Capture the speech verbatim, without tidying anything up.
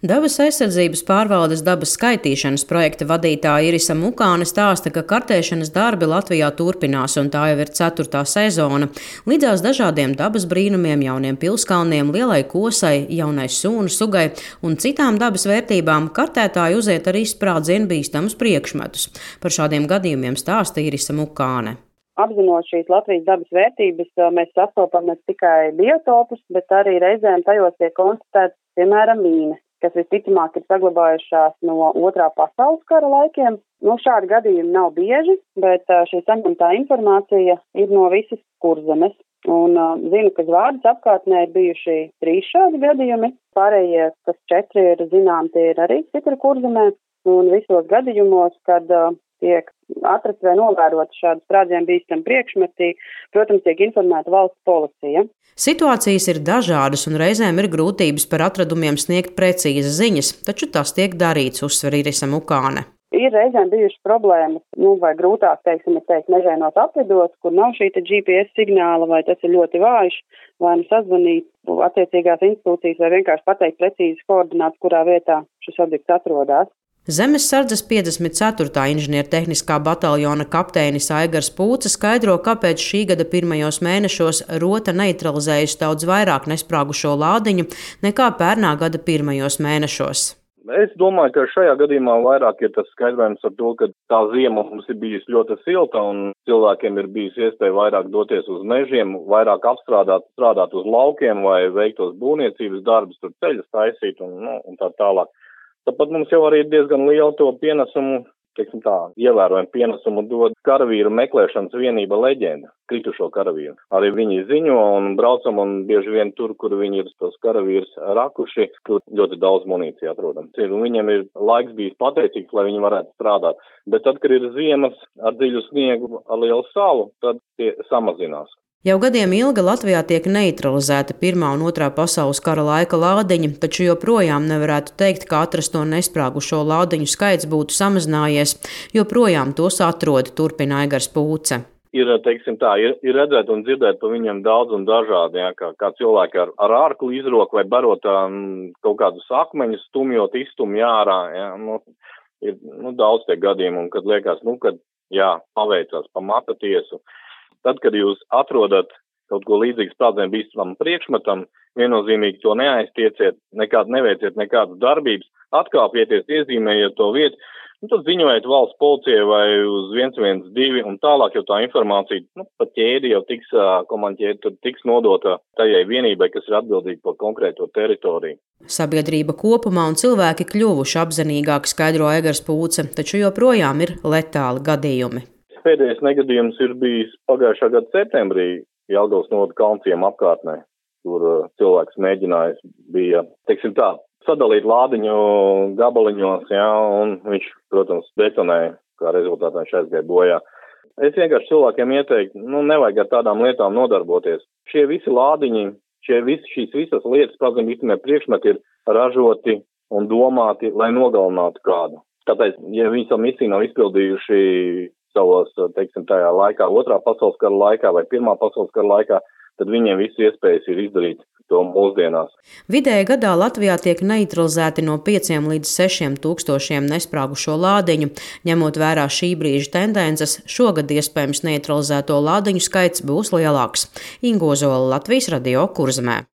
Dabas aizsardzības pārvaldes dabas skaitīšanas projekta vadītāja Irisa Mukāne stāsta, ka kartēšanas darbi Latvijā turpinās, un tā jau ir ceturtā sezona. Līdzās dažādiem dabas brīnumiem, jauniem pilskalniem, lielai kosai, jaunai sūnu sugai un citām dabas vērtībām kartētāji uziet arī sprādzienu bīstamus priekšmetus. Par šādiem gadījumiem stāsta Irisa Mukāne. Apzinot šīs Latvijas dabas vērtības, mēs sastopam ne tikai biotopus, bet arī reizēm tajos tiek konstatēts, piemēram, mīnes, kas visticamāk ir saglabājušās no otrā pasaules kara laikiem. Nu, šādi gadījumi nav bieži, bet šī saņemtā informācija ir no visas Kurzemes. Un uh, zinu, ka Zvārdas apkārtnē ir bijuši trīs šādi gadījumi. Pārējie, kas četri ir zinām, tie ir arī citri Kurzemē. Un visos gadījumos, kad uh, tiek atrast vai novērot šādu sprādzienu bīstamu priekšmetī, protams, tiek informēta valsts policija. Situācijas ir dažādas un reizēm ir grūtības par atradumiem sniegt precīzas ziņas, taču tas tiek darīts, uzsver Irisa Mukāne. Ir reizēm bijušas problēmas, nu, vai grūtāk, teiksim, ir teikt, mežēnot aplidos, kur nav šī G P S signāla, vai tas ir ļoti vājš, vai nu sazvanīt attiecīgās institūcijas, vai vienkārši pateikt precīzes koordinātas, kurā vietā šis objekts atrodas. Zemessardzes piecdesmit ceturtā inženiertehniskā bataljona kapteinis Aigars Pūce skaidro, kāpēc šī gada pirmajos mēnešos rota neutralizējusi daudz vairāk nesprāgušo lādiņu nekā pērnā gada pirmajos mēnešos. Es domāju, ka šajā gadījumā vairāk ir tas skaidrojums ar to, ka tā ziema mums ir bijusi ļoti silta un cilvēkiem ir bijusi iespēja vairāk doties uz mežiem, vairāk apstrādāt, strādāt uz laukiem vai veiktos būvniecības darbus, tur ceļus taisīt un, nu, un tā tālāk. Tāpat mums jau arī ir diezgan liela to pienesumu, teiksim tā, ievērojumu pienesumu dod karavīru meklēšanas vienība Leģenda, kritušo karavīru. Arī viņi ziņo un braucam un bieži vien tur, kur viņi ir tos karavīrus rakuši, tur ļoti daudz munīcija atrodams. Un viņiem ir laiks bijis pateicīgs, lai viņi varētu strādāt. Bet tad, kad ir ziemas ar dziļu sniegu, ar lielu salu, tad tie samazinās. Jau gadiem ilgi Latvijā tiek neutralizēta Pirmā un Otrā pasaules kara laika lādiņi, taču joprojām nevarētu teikt, ka atrasto nesprāgušo lādiņu skaits būtu samazinājies, joprojām tos atrod, turpina Aigars Pūce. Ir, teiksim tā, ir, ir redzēt un dzirdēt pa viņiem daudz un dažādi, jā, kā, kā cilvēki ar, ar ārklu izroku vai barot um, kaut kādus akmeņus, stumjot, izstumj ārā, jā, nu, ir nu, daudz tie gadījumi, un kad liekas, nu, kad, jā, paveicās pa mata tiesu. Tad, kad jūs atrodat kaut ko līdzīgu sprādzienu bīstamam priekšmetam, viennozīmīgi to neaiztieciet, nekādu neveiciet nekādas darbības, atkāpieties, iezīmējiet to vietu, un tad ziņojiet valsts policijai vai uz viens viens divi un tālāk, jo tā informācija, nu, pa ķēdi jau tiks, komanķēdi, tad tiks nodota tajai vienībai, kas ir atbildīga par konkrēto teritoriju. Sabiedrība kopumā un cilvēki kļuvuši apzinīgāki, skaidro Aigars Pūce, taču joprojām ir letāli gadījumi. Pēdējais negadījums ir bijis pagājušā gada septembrī Jelgavas novada Kalnciem apkārtnē, kur uh, cilvēks mēģinājis bija, teiksim tā, sadalīt lādiņu gabaliņos, jā, un viņš, protams, detonēja, kā rezultātā viņš aizgāja bojā. Es vienkārši cilvēkiem ieteiktu, nu, nevajag ar tādām lietām nodarboties. Šie visi lādiņi, šie visi, šīs visas lietas, protams, īstenībā priekšmeti ir ražoti un domāti, lai nogalinātu kādu. Tāpēc, ja viņi savu misiju nav izpildījuši savos, teiksim, tajā laikā, otrā pasaules kara laikā vai pirmā pasaules kara laikā, tad viņiem visi iespējas ir izdarīt to mūsdienās. Vidēji gadā Latvijā tiek neutralizēti no pieciem līdz sešiem tūkstošiem nesprāgušo lādiņu. Ņemot vērā šī brīža tendences, šogad iespējams neutralizēto lādiņu skaits būs lielāks. Inga Ozola, Latvijas radio, Kurzemē.